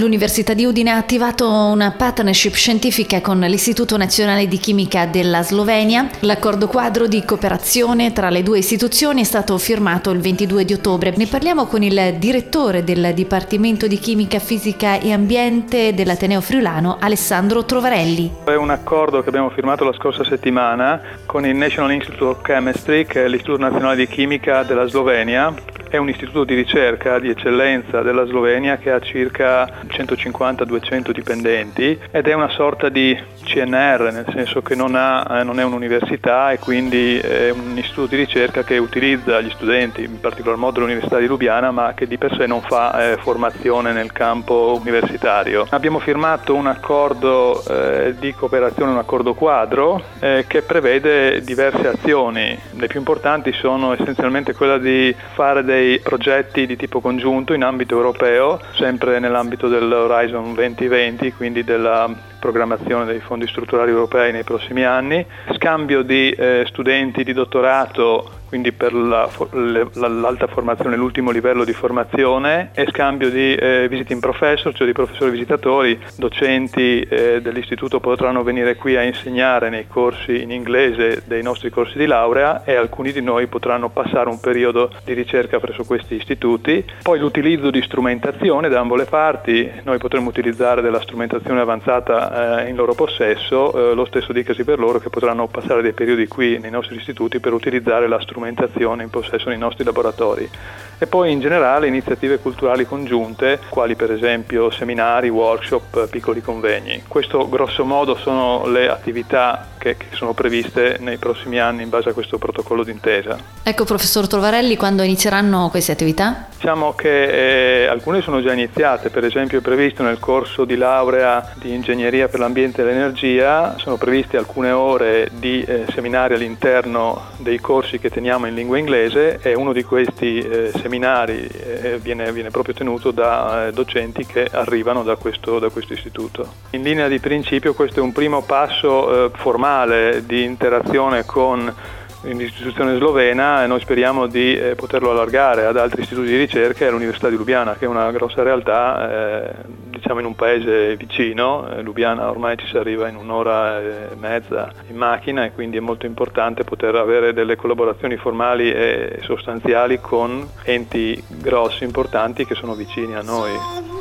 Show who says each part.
Speaker 1: L'Università di Udine ha attivato una partnership scientifica con l'Istituto Nazionale di Chimica della Slovenia. L'accordo quadro di cooperazione tra le due istituzioni è stato firmato il 22 di ottobre. Ne parliamo con il direttore del Dipartimento di Chimica, Fisica e Ambiente dell'Ateneo Friulano, Alessandro Trovarelli.
Speaker 2: È un accordo che abbiamo firmato la scorsa settimana con il National Institute of Chemistry, che è l'Istituto Nazionale di Chimica della Slovenia. È un istituto di ricerca di eccellenza della Slovenia che ha circa 150-200 dipendenti ed è una sorta di CNR, nel senso che non è un'università e quindi è un istituto di ricerca che utilizza gli studenti, in particolar modo l'Università di Lubiana, ma che di per sé non fa formazione nel campo universitario. Abbiamo firmato un accordo di cooperazione, un accordo quadro che prevede diverse azioni. Le più importanti sono essenzialmente quella di fare dei progetti di tipo congiunto in ambito europeo, sempre nell'ambito dell'Horizon 2020, quindi della programmazione dei fondi strutturali europei nei prossimi anni, scambio di studenti di dottorato, quindi per l'alta formazione, l'ultimo livello di formazione, e scambio di visiting professor, cioè di professori visitatori. Docenti dell'istituto potranno venire qui a insegnare nei corsi in inglese dei nostri corsi di laurea e alcuni di noi potranno passare un periodo di ricerca presso questi istituti. Poi l'utilizzo di strumentazione da ambo le parti, noi potremo utilizzare della strumentazione avanzata in loro possesso, lo stesso dicasi per loro che potranno passare dei periodi qui nei nostri istituti per utilizzare la strumentazione in possesso nei nostri laboratori. E poi in generale iniziative culturali congiunte, quali per esempio seminari, workshop, piccoli convegni. Questo grosso modo sono le attività che sono previste nei prossimi anni in base a questo protocollo d'intesa.
Speaker 1: Ecco, professor Trovarelli, quando inizieranno queste attività?
Speaker 2: Diciamo che alcune sono già iniziate, per esempio è previsto nel corso di laurea di Ingegneria per l'Ambiente e l'Energia, sono previste alcune ore di seminari all'interno dei corsi che teniamo in lingua inglese e uno di questi seminari viene proprio tenuto da docenti che arrivano da questo istituto. In linea di principio questo è un primo passo formale di interazione con l'istituzione slovena e noi speriamo di poterlo allargare ad altri istituti di ricerca e all'Università di Lubiana, che è una grossa realtà, diciamo in un paese vicino. Lubiana ormai ci si arriva in un'ora e mezza in macchina e quindi è molto importante poter avere delle collaborazioni formali e sostanziali con enti grossi, importanti, che sono vicini a noi.